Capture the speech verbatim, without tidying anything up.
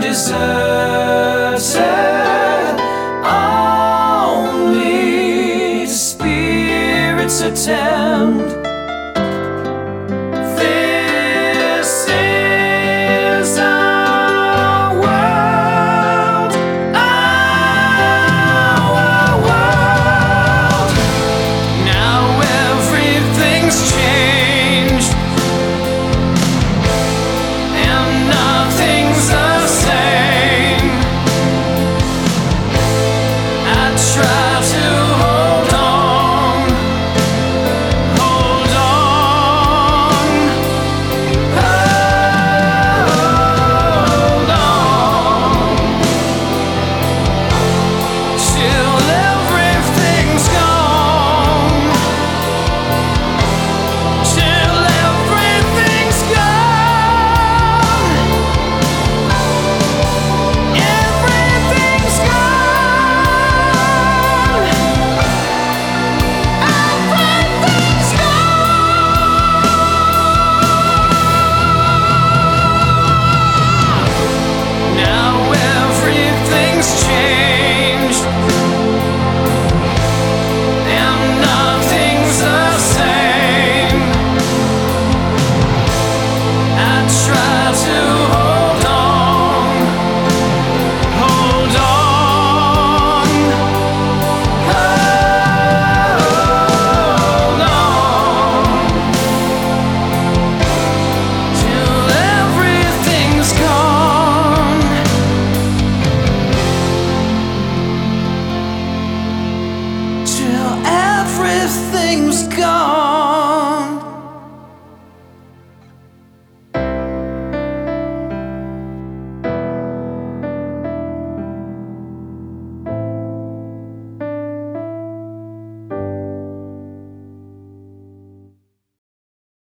deserted, only spirits attend. This is our world, our world. Now everything's changed, and nothing's the same. I try to hold on, hold on, hold on, till everything's gone, till everything's gone, everything's gone, everything's gone. Now everything's changed, and nothing's the same. I try to hold on, hold on, hold on, till everything's gone, till everything's gone.